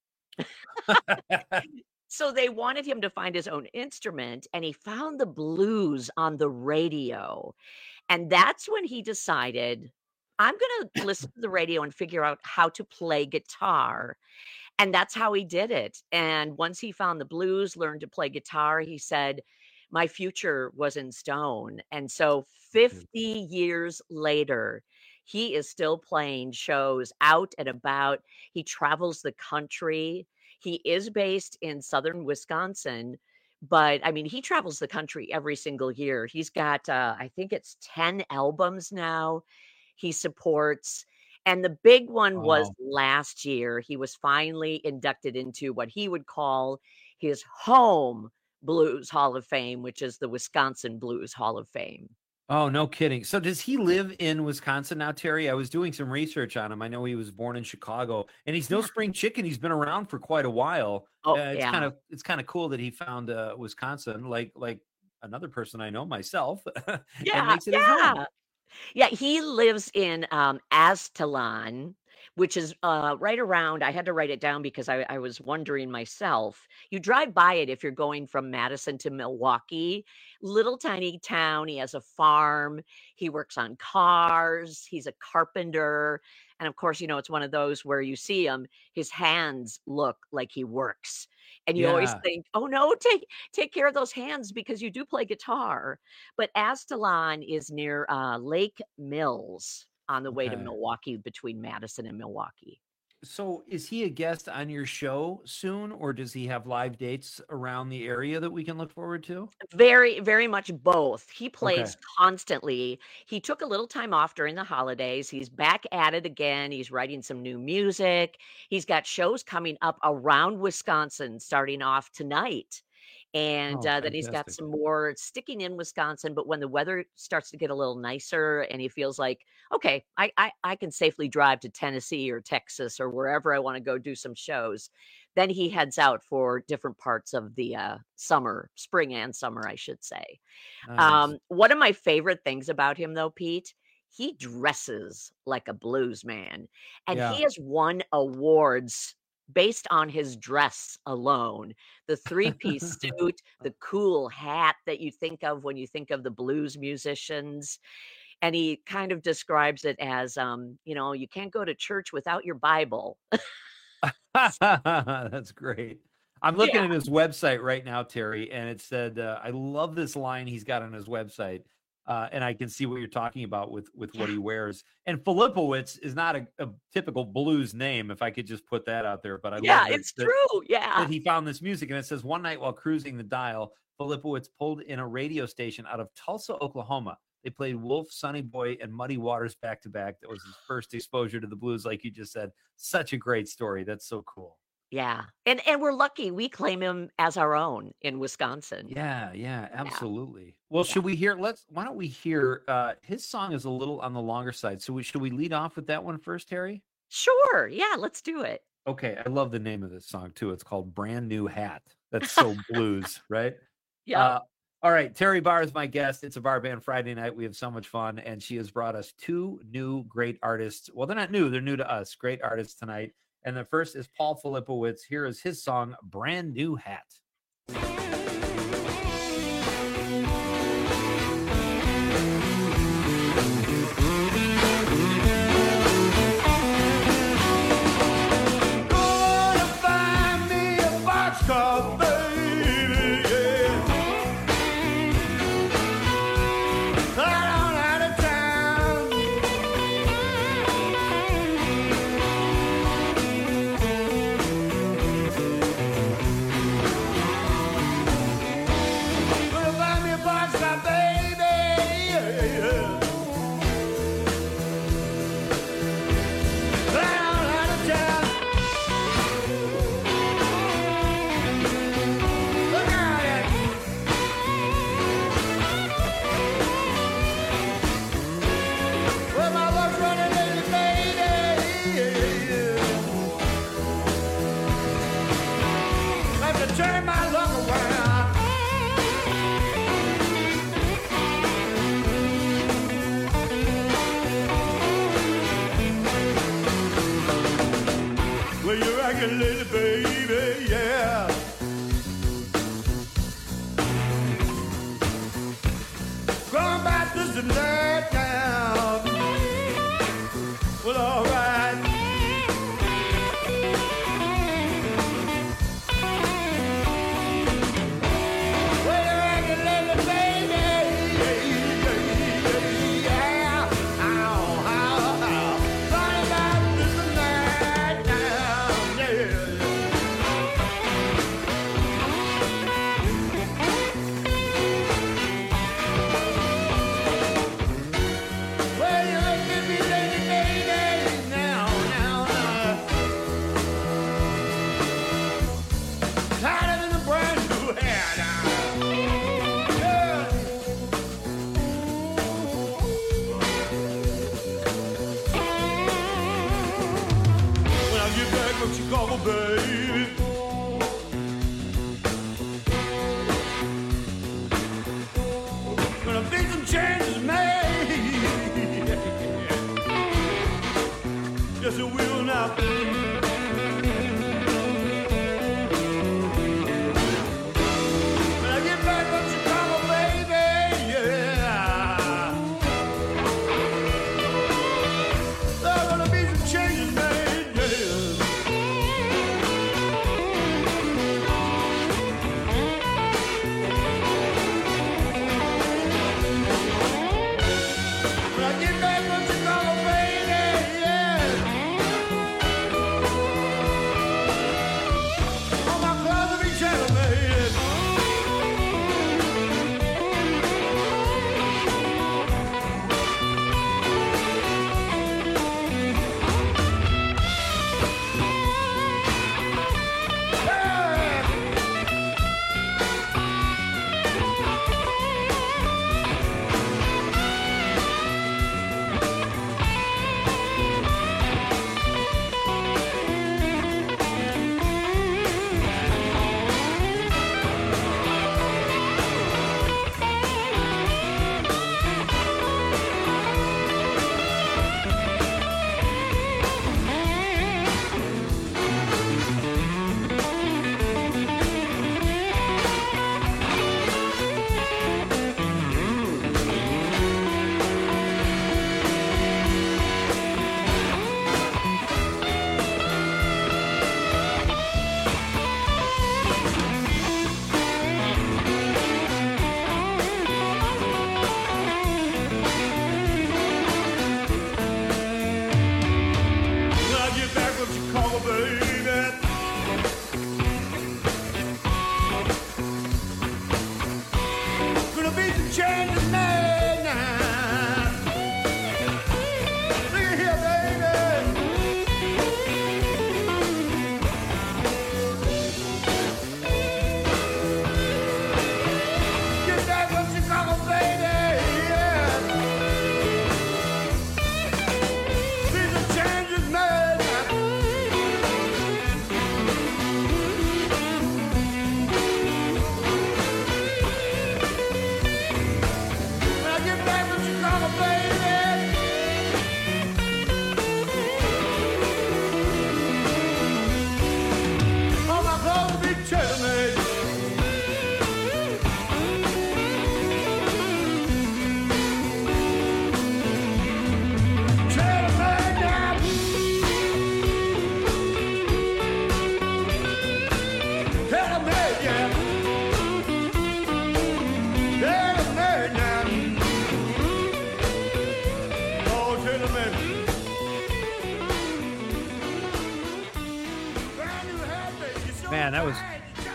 So they wanted him to find his own instrument, and he found the blues on the radio. And that's when he decided, I'm going to listen to the radio and figure out how to play guitar. And that's how he did it. And once he found the blues, learned to play guitar, he said, my future was in stone. And so fifty years later, he is still playing shows out and about. He travels the country. He is based in southern Wisconsin, but I mean, he travels the country every single year. He's got, uh, I think it's ten albums now he supports. And the big one was Wow. last year. He was finally inducted into what he would call his home Blues Hall of Fame, which is the Wisconsin Blues Hall of Fame. Oh, no kidding. So does he live in Wisconsin now, Terry? I was doing some research on him. I know he was born in Chicago, and he's no spring chicken. He's been around for quite a while. Oh, Uh, it's yeah. kind of it's kind of cool that he found uh, Wisconsin, like like another person I know, myself, and Yeah, makes it his home. yeah. Yeah, he lives in um, Aztalan, which is uh, right around. I had to write it down because I, I was wondering myself. You drive by it if you're going from Madison to Milwaukee. Little tiny town. He has a farm. He works on cars. He's a carpenter. And of course, you know, it's one of those where you see him, his hands look like he works. And you always Yeah. think, oh no, take take care of those hands because you do play guitar. But Aztalan is near uh, Lake Mills on the way to Okay. Milwaukee, between Madison and Milwaukee. So is he a guest on your show soon, or does he have live dates around the area that we can look forward to? Very, very much both. He Okay. plays constantly. He took a little time off during the holidays. He's back at it again. He's writing some new music. He's got shows coming up around Wisconsin starting off tonight. And Oh, uh, then he's got fantastic. some more sticking in Wisconsin. But when the weather starts to get a little nicer and he feels like, okay, I, I, I can safely drive to Tennessee or Texas or wherever I want to go do some shows, then he heads out for different parts of the uh, summer, spring and summer, I should say. Nice. Um, one of my favorite things about him, though, Pete, he dresses like a blues man, and Yeah. he has won awards based on his dress alone. The three-piece suit, the cool hat that you think of when you think of the blues musicians. And he kind of describes it as, um, you know, you can't go to church without your Bible. That's great. I'm looking Yeah. at his website right now, Terry, and it said, uh, I love this line he's got on his website. Uh, and I can see what you're talking about with, with what he wears. And Filipowicz is not a, a typical blues name, if I could just put that out there. But I Yeah, love that, it's that- true. Yeah. that he found this music. And it says, one night while cruising the dial, Filipowicz pulled in a radio station out of Tulsa, Oklahoma. They played Wolf, Sonny Boy, and Muddy Waters back to back. That was his first exposure to the blues, like you just said. Such a great story. That's so cool. Yeah. And and we're lucky we claim him as our own in Wisconsin. Yeah, yeah, absolutely. Well, should we hear? Let's. Why don't we hear? Uh, his song is a little on the longer side, so we, should we lead off with that one first, Terry? Sure. Yeah, let's do it. Okay, I love the name of this song too. It's called "Brand New Hat." That's so blues, right? Yeah. Uh, All right, Terry Barr is my guest. It's a Bar Band Friday night. We have so much fun, and she has brought us two new great artists. Well, they're not new. They're new to us. Great artists tonight. And the first is Paul Filipowicz. Here is his song, Brand New Hat. Gonna find me a boxcar, baby, yeah. Right on out of town. Gonna find me a boxcar, baby, yeah. Right on out of town. Look out at well, my luck's running lady, baby. Have to turn my luck around. Well, you're acting lady, baby, yeah. Going back this and that now. Well, all right. Well, you're acting lady, baby, yeah. Ow, ow, ow. Going back this and that now, yeah. Well, you look at me, lady, baby, now, now, now. Tighter than a brand new hair now. Yeah. When I get back from Chicago, baby. Gonna be some changes made. Yes, it will now. When I get back from Chicago, baby, yeah. There's gonna be some changes made, yeah. When I get back from Chicago, baby, yeah.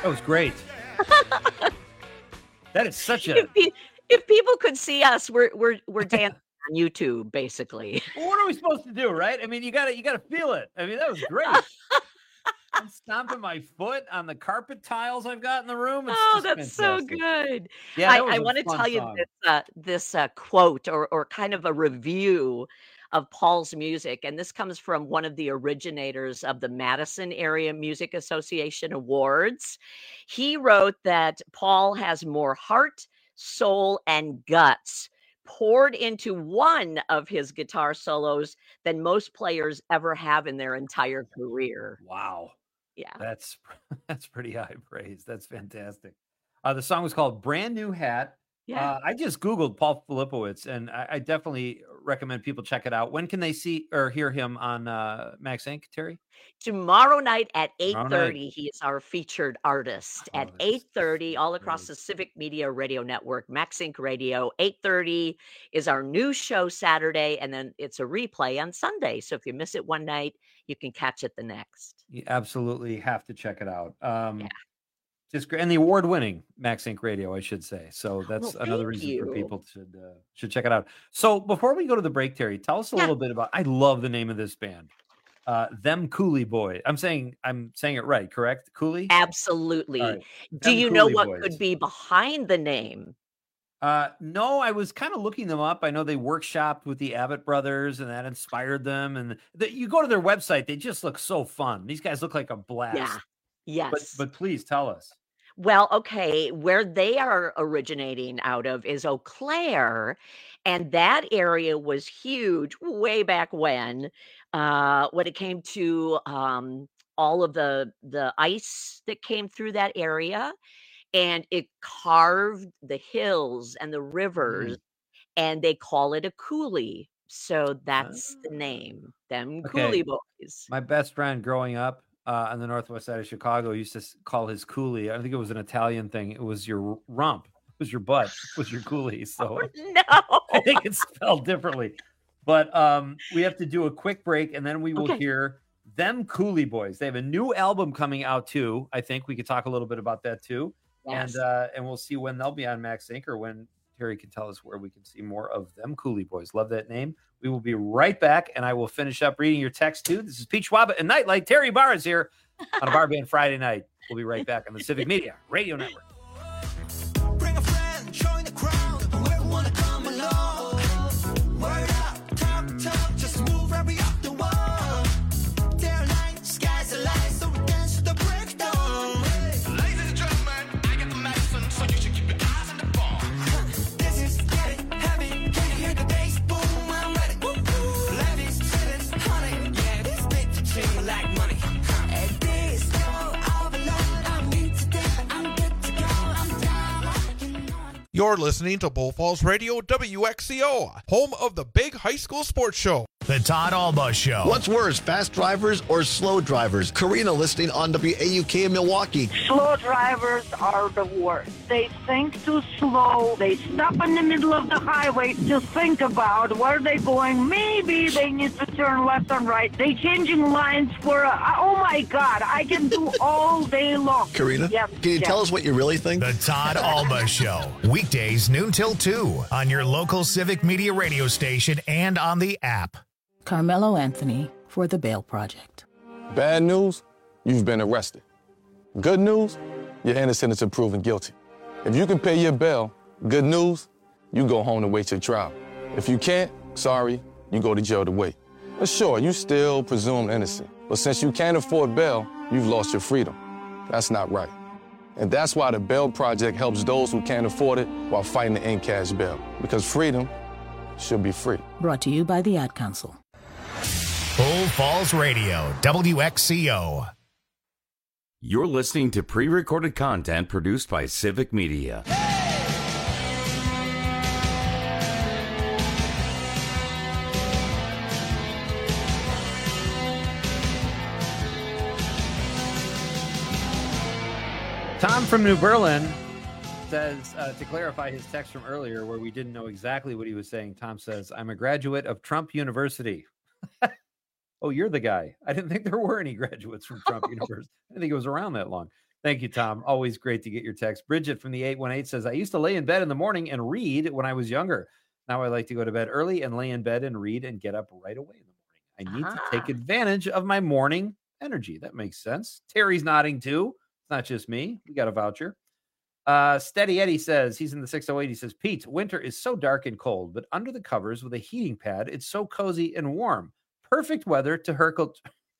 That was great. That is such a. If, pe- if people could see us, we're we're we're dancing on YouTube, basically. Well, what are we supposed to do, right? I mean, you gotta you gotta feel it. I mean, that was great. I'm stomping my foot on the carpet tiles I've got in the room. It's Oh, just that's fantastic. so good. Yeah, I, that was I a want to fun tell you song. this uh, this uh, quote or or kind of a review of Paul's music, and this comes from one of the originators of the Madison Area Music Association Awards. He wrote that Paul has more heart, soul, and guts poured into one of his guitar solos than most players ever have in their entire career. Wow. Yeah. That's that's pretty high praise. That's fantastic. Uh, the song was called Brand New Hat. Yeah. Uh, I just Googled Paul Filipowicz, and I, I definitely recommend people check it out. When can they see or hear him on uh, Max Inc, Terry? Tomorrow night at eight Tomorrow thirty, night. he is our featured artist at eight thirty all across the Civic Media Radio Network, Max Inc Radio. eight thirty is our new show Saturday, and then it's a replay on Sunday. So if you miss it one night, you can catch it the next. You absolutely have to check it out. Um, Just great, and the award-winning Max Inc Radio, I should say. So that's Well, another thank reason for you. people should uh, should check it out. So before we go to the break, Terry, tell us a little bit about. I love the name of this band, uh, Them Cooley Boys. I'm saying I'm saying it right, correct? Cooley. Absolutely. All right. Do Them you know Cooley what Boys. could be behind the name? Uh, no, I was kind of looking them up. I know they workshopped with the Abbott brothers, and that inspired them. And the, you go to their website; they just look so fun. These guys look like a blast. Yeah. Yes. But but please tell us. Well, okay, where they are originating out of is Eau Claire, and that area was huge way back when, uh, when it came to um, all of the the ice that came through that area, and it carved the hills and the rivers, and they call it a coulee. So that's the name, Them Okay. Coulee Boys. My best friend growing up uh, on the northwest side of Chicago used to s- call his coolie. I think it was an Italian thing. It was your rump. It was your butt. It was your coolie. So No. I think it's spelled differently. But um, we have to do a quick break, and then we will Okay. hear Them Cooley Boys. They have a new album coming out too. I think we could talk a little bit about that too. Yes. And uh, and we'll see when they'll be on Max Inc or when Terry can tell us where we can see more of Them Cooley Boys. Love that name. We will be right back, and I will finish up reading your text too. This is Pete Schwab and Nightlight. Terry Barr is here on a Bar Band Friday night. We'll be right back on the Civic Media Radio Network. Bring a friend, join the crowd. Whoever wanna come along. Word up, talk, talk, just move right up the wall. Day or night, sky's the light, so we dance to the breakdown. Ladies and gentlemen, I got the medicine, so you should keep your eyes on the ball. This is getting heavy. Can you hear the bass boom? I'm ready. Woo, woo. Life is chillin', honey. Yeah, this beat to chill like money. At this go overload, I'm in today. I'm good to go. I'm down. You're listening to Bull Falls Radio W X C O, home of the big high school sports show. The Todd Alba Show. What's worse, fast drivers or slow drivers? Karina listening on W A U K in Milwaukee. Slow drivers are the worst. They think too slow. They stop in the middle of the highway to think about where they're going. Maybe they need to turn left and right. They changing lines for a, oh my God, I can do all day long. Karina, Yes, can you yes. tell us what you really think? The Todd Alba Show. Weekdays noon till two on your local Civic Media radio station and on the app. Carmelo Anthony for the Bail Project. Bad news, you've been arrested. Good news, you're innocent until proven guilty. If you can pay your bail, good news, you go home to wait your trial. If you can't, sorry, you go to jail to wait. But sure, you still presumed innocent. But since you can't afford bail, you've lost your freedom. That's not right. And that's why the Bail Project helps those who can't afford it while fighting to end cash bail. Because freedom should be free. Brought to you by the Ad Council. Bull Falls Radio, W X C O. You're listening to pre-recorded content produced by Civic Media. Tom from New Berlin says, uh, to clarify his text from earlier where we didn't know exactly what he was saying, Tom says, I'm a graduate of Trump University. Oh, you're the guy. I didn't think there were any graduates from Trump University. I didn't think it was around that long. Thank you, Tom. Always great to get your text. Bridget from the eight one eight says, I used to lay in bed in the morning and read when I was younger. Now I like to go to bed early and lay in bed and read and get up right away in the morning. I need Ah. to take advantage of my morning energy. That makes sense. Terry's nodding too. It's not just me. We got a voucher. Uh, Steady Eddie says, he's in the six oh eight. He says, Pete, winter is so dark and cold, but under the covers with a heating pad, it's so cozy and warm. Perfect weather to Herkel.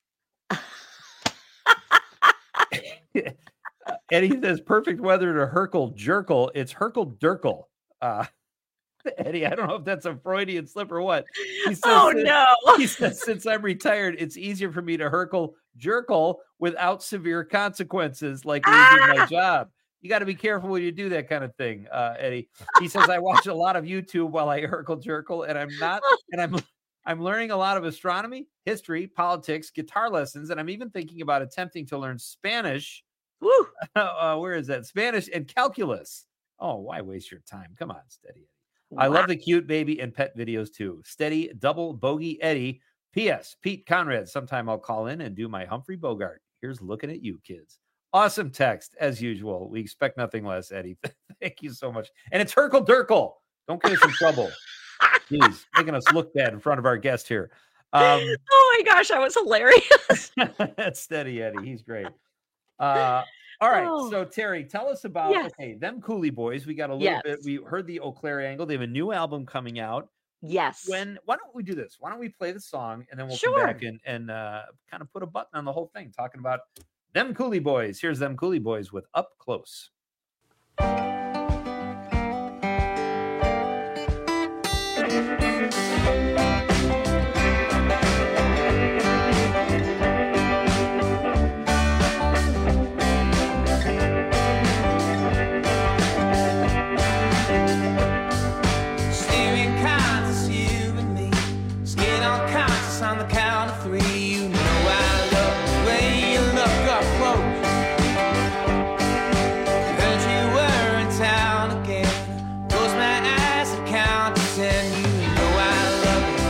Uh, Eddie says, perfect weather to Herkel Jerkel. It's Herkel Durkel. Uh, Eddie, I don't know if that's a Freudian slip or what. He says, Oh, since- no. He says, since I'm retired, it's easier for me to Herkel Jerkel without severe consequences like losing my job. You got to be careful when you do that kind of thing, uh, Eddie. He says, I watch a lot of YouTube while I Herkel Jerkel, and I'm not, and I'm I'm learning a lot of astronomy, history, politics, guitar lessons, and I'm even thinking about attempting to learn Spanish. Woo! uh, where is that? Spanish and calculus. Oh, why waste your time? Come on, Steady Eddie. I love the cute baby and pet videos too. Steady double bogey Eddie. P S. Pete Conrad. Sometime I'll call in and do my Humphrey Bogart. Here's looking at you, kids. Awesome text as usual. We expect nothing less, Eddie. Thank you so much. And it's Herkel Durkel. Don't get us in trouble. Jeez, making us look bad in front of our guest here. Um, Oh my gosh, that was hilarious. that's Steady Eddie. He's great. Uh, all right. Oh. So Terry, tell us about Yes. okay, them Cooley Boys. We got a little Yes. bit. We heard the Eau Claire angle. They have a new album coming out. Yes. When why don't we do this? Why don't we play the song and then we'll Sure. come back and and uh, kind of put a button on the whole thing, talking about them Cooley Boys. Here's them Cooley Boys with Up Close. Steering conscious, you and me. Skin on conscious on the count of three. You know I love the way you look up close. Heard you were in town again. Close my eyes and count to ten. You know I love the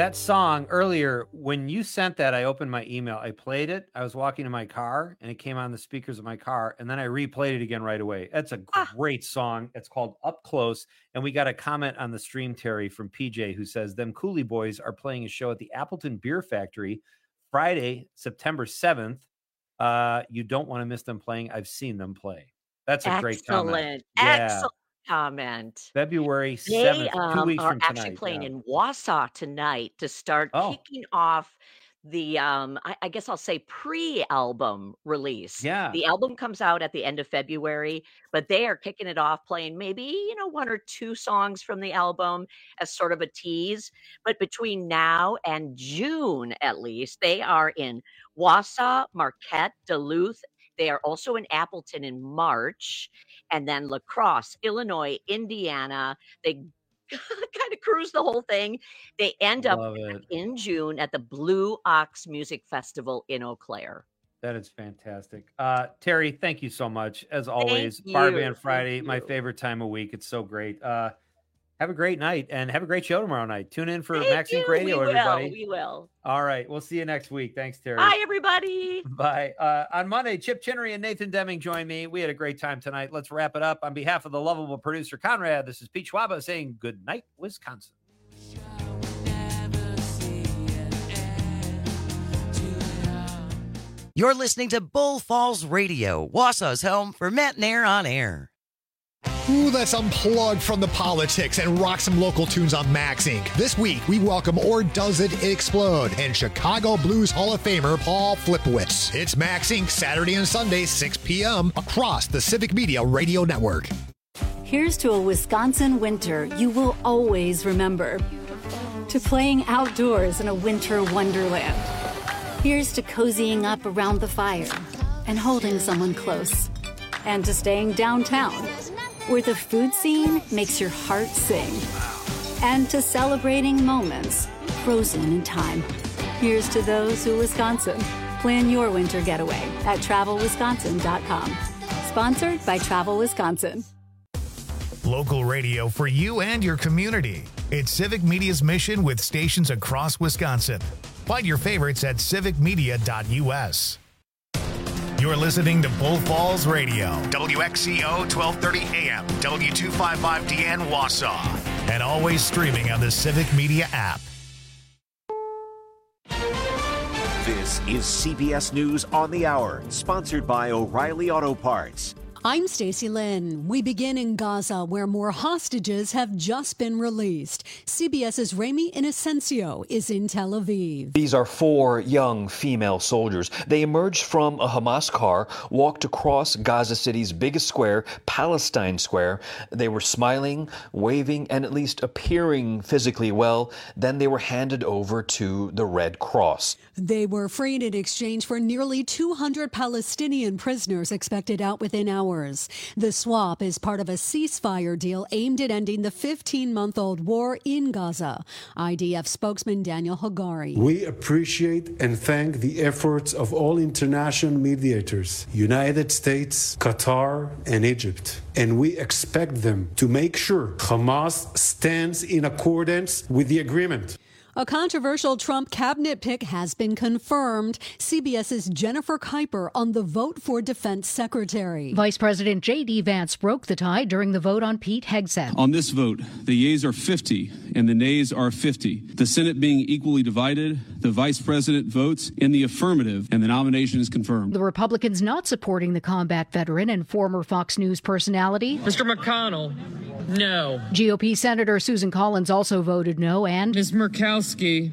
that song earlier, when you sent that, I opened my email. I played it. I was walking in my car, and it came on the speakers of my car, and then I replayed it again right away. That's a great song. It's called Up Close, and we got a comment on the stream, Terry, from P J, who says, them Cooley Boys are playing a show at the Appleton Beer Factory Friday, September seventh. Uh, you don't want to miss them playing. I've seen them play. That's a Excellent. great comment. Excellent Yeah. comment. February They seventh, two um, weeks are from actually tonight. playing yeah. in Wausau tonight to start Oh. kicking off the, um, I, I guess I'll say pre-album release. Yeah. The album comes out at the end of February, but they are kicking it off playing maybe, you know, one or two songs from the album as sort of a tease. But between now and June, at least, they are in Wausau, Marquette, Duluth. They are also in Appleton in March, and then La Crosse, Illinois, Indiana. They kind of cruise the whole thing. They end up Love it. in June at the Blue Ox Music Festival in Eau Claire. That is fantastic. Uh, Terry, thank you so much. As always, Thank Bar you. Band Friday, Thank my you. favorite time of week. It's so great. Uh, have a great night and have a great show tomorrow night. Tune in for Thank Max Inc. you. Radio, we everybody. Will. We will. All right. We'll see you next week. Thanks, Terry. Bye, everybody. Bye. Uh, on Monday, Chip Chinnery and Nathan Deming join me. We had a great time tonight. Let's wrap it up. On behalf of the lovable producer, Conrad, this is Pete Schwaba saying good night, Wisconsin. You're listening to Bull Falls Radio, Wausau's home for Matt Nair on air. Ooh, let's unplug from the politics and rock some local tunes on Max Incorporated. This week, we welcome Or Does It Explode and Chicago Blues Hall of Famer Paul Flipowitz. It's Max Incorporated Saturday and Sunday, six p.m. across the Civic Media Radio Network. Here's to a Wisconsin winter you will always remember. To playing outdoors in a winter wonderland. Here's to cozying up around the fire and holding someone close. And to staying downtown, where the food scene makes your heart sing. And to celebrating moments frozen in time. Here's to those who Wisconsin. Plan your winter getaway at travel wisconsin dot com. Sponsored by Travel Wisconsin. Local radio for you and your community. It's Civic Media's mission with stations across Wisconsin. Find your favorites at civic media dot u s. You're listening to Bull Falls Radio, W X C O twelve thirty A M, W two fifty-five D N Wausau, and always streaming on the Civic Media app. This is C B S News on the Hour, sponsored by O'Reilly Auto Parts. I'm Stacey Lynn. We begin in Gaza, where more hostages have just been released. CBS's Rami Inocencio is in Tel Aviv. These are four young female soldiers. They emerged from a Hamas car, walked across Gaza City's biggest square, Palestine Square. They were smiling, waving, and at least appearing physically well. Then they were handed over to the Red Cross. They were freed in exchange for nearly two hundred Palestinian prisoners expected out within hours. The swap is part of a ceasefire deal aimed at ending the fifteen-month-old war in Gaza. I D F spokesman Daniel Hagari. We appreciate and thank the efforts of all international mediators, United States, Qatar, and Egypt. And we expect them to make sure Hamas stands in accordance with the agreement. A controversial Trump cabinet pick has been confirmed. CBS's Jennifer Kuiper on the vote for defense secretary. Vice President J D. Vance broke the tie during the vote on Pete Hegseth. On this vote, the yeas are fifty and the nays are fifty. The Senate being equally divided, the vice president votes in the affirmative and the nomination is confirmed. The Republicans not supporting the combat veteran and former Fox News personality, Mister McConnell, no. G O P Senator Susan Collins also voted no, and Miz Murkowski,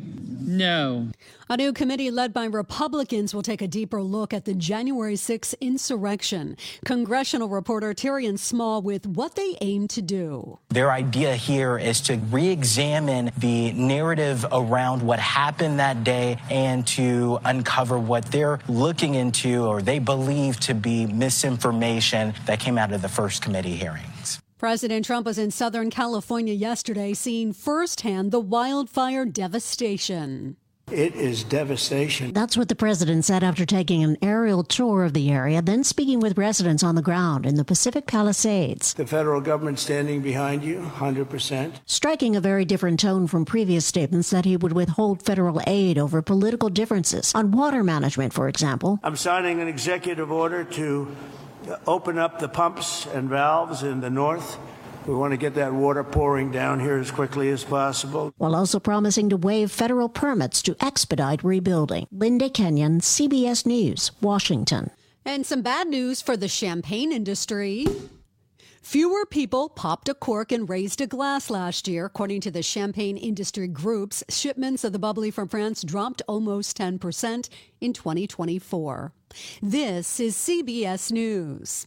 no. A new committee led by Republicans will take a deeper look at the January sixth insurrection. Congressional reporter Tyrion Small with what they aim to do. Their idea here is to re-examine the narrative around what happened that day and to uncover what they're looking into or they believe to be misinformation that came out of the first committee hearings. President Trump was in Southern California yesterday, seeing firsthand the wildfire devastation. It is devastation. That's what the president said after taking an aerial tour of the area, then speaking with residents on the ground in the Pacific Palisades. The federal government standing behind you, one hundred percent. Striking a very different tone from previous statements that he would withhold federal aid over political differences on water management, for example. I'm signing an executive order to open up the pumps and valves in the north. We want to get that water pouring down here as quickly as possible. While also promising to waive federal permits to expedite rebuilding. Linda Kenyon, C B S News, Washington. And some bad news for the champagne industry. Fewer people popped a cork and raised a glass last year. According to the Champagne Industry Group's, shipments of the bubbly from France dropped almost ten percent in twenty twenty-four. This is C B S News.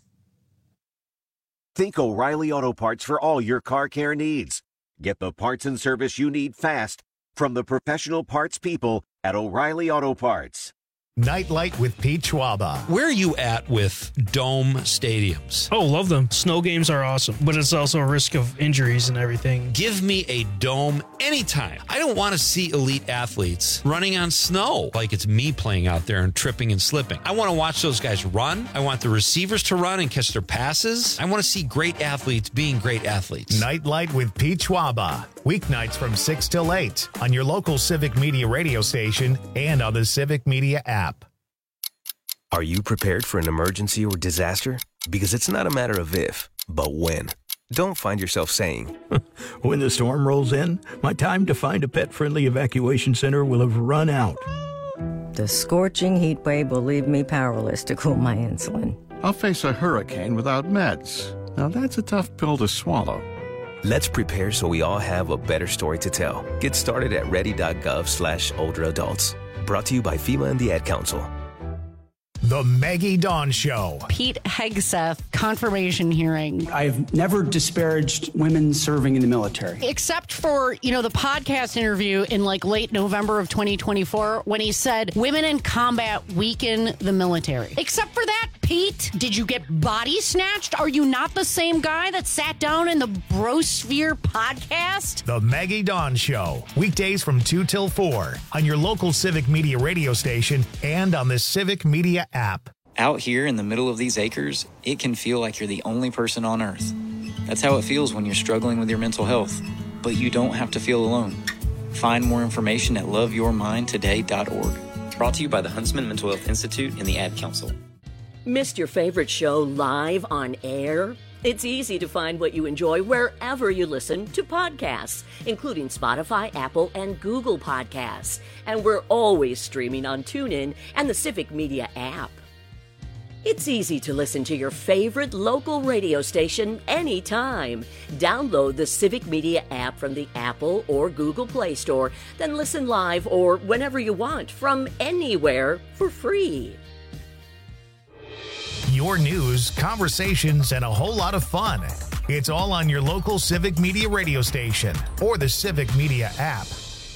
Think O'Reilly Auto Parts for all your car care needs. Get the parts and service you need fast from the professional parts people at O'Reilly Auto Parts. Nightlight with Pete Schwaba. Where are you at with dome stadiums? Oh, love them. Snow games are awesome, but it's also a risk of injuries and everything. Give me a dome anytime. I don't want to see elite athletes running on snow like it's me playing out there and tripping and slipping. I want to watch those guys run. I want the receivers to run and catch their passes. I want to see great athletes being great athletes. Nightlight with Pete Schwaba. Weeknights from six till eight on your local Civic Media radio station and on the Civic Media app. Are you prepared for an emergency or disaster? Because it's not a matter of if, but when. Don't find yourself saying, when the storm rolls in, my time to find a pet-friendly evacuation center will have run out. The scorching heat wave will leave me powerless to cool my insulin. I'll face a hurricane without meds. Now that's a tough pill to swallow. Let's prepare so we all have a better story to tell. Get started at ready.gov slash older adults. Brought to you by FEMA and the Ad Council. The Maggie Dawn Show. Pete Hegseth confirmation hearing. I've never disparaged women serving in the military. Except for, you know, the podcast interview in like late November of twenty twenty-four when he said women in combat weaken the military. Except for that, Pete, did you get body snatched? Are you not the same guy that sat down in the Brosphere podcast? The Maggie Dawn Show. Weekdays from two till four on your local Civic Media radio station and on the Civic Media app. Out here in the middle of these acres, it can feel like you're the only person on earth. That's how it feels when you're struggling with your mental health. But you don't have to feel alone. Find more information at love your mind today dot org. Brought to you by the Huntsman Mental Health Institute and the Ad Council. Missed your favorite show live on air? It's easy to find what you enjoy wherever you listen to podcasts, including Spotify, Apple, and Google Podcasts. And we're always streaming on TuneIn and the Civic Media app. It's easy to listen to your favorite local radio station anytime. Download the Civic Media app from the Apple or Google Play Store, then listen live or whenever you want from anywhere for free. Your news, conversations, and a whole lot of fun. It's all on your local Civic Media radio station or the Civic Media app.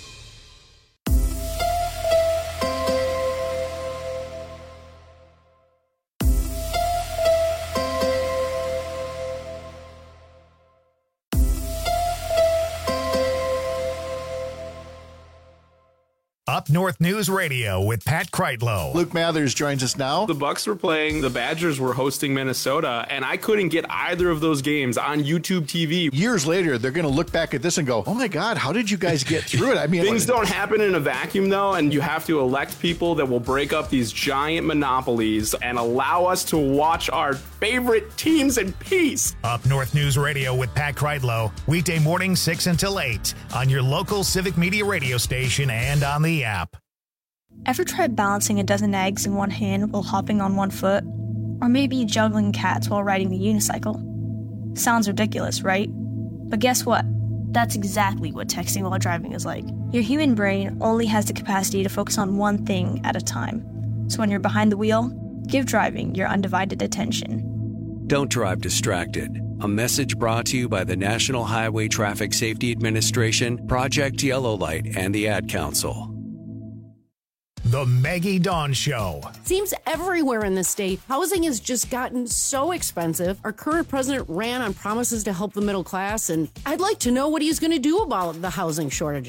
Up North News Radio with Pat Kreitlow. Luke Mathers joins us now. The Bucks were playing, the Badgers were hosting Minnesota, and I couldn't get either of those games on YouTube T V. Years later, they're going to look back at this and go, oh my God, how did you guys get through it? I mean, things don't happen in a vacuum, though, and you have to elect people that will break up these giant monopolies and allow us to watch our favorite teams in peace. Up North News Radio with Pat Kreitlow, weekday morning six until eight on your local Civic Media radio station and on the app. Ever tried balancing a dozen eggs in one hand while hopping on one foot? Or maybe juggling cats while riding a unicycle? Sounds ridiculous, right? But guess what? That's exactly what texting while driving is like. Your human brain only has the capacity to focus on one thing at a time. So when you're behind the wheel, give driving your undivided attention. Don't drive distracted. A message brought to you by the National Highway Traffic Safety Administration, Project Yellow Light, and the Ad Council. The Maggie Dawn Show. Seems everywhere in the state, housing has just gotten so expensive. Our current president ran on promises to help the middle class, and I'd like to know what he's going to do about the housing shortages.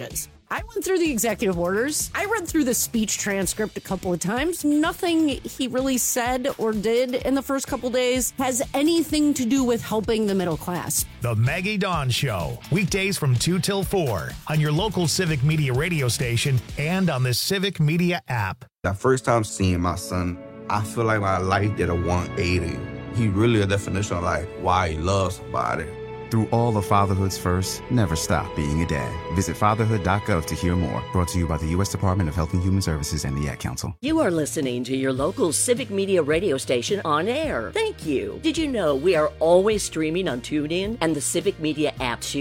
I went through the executive orders. I read through the speech transcript a couple of times. Nothing he really said or did in the first couple days has anything to do with helping the middle class. The Maggie Dawn Show, weekdays from two till four on your local Civic Media radio station and on the Civic Media app. The first time seeing my son, I feel like my life did a one eighty. He really a definition of like why he loves somebody. Through all of fatherhood's first, never stop being a dad. Visit fatherhood dot gov to hear more. Brought to you by the U S Department of Health and Human Services and the Ad Council. You are listening to your local Civic Media radio station on air. Thank you. Did you know we are always streaming on TuneIn and the Civic Media app?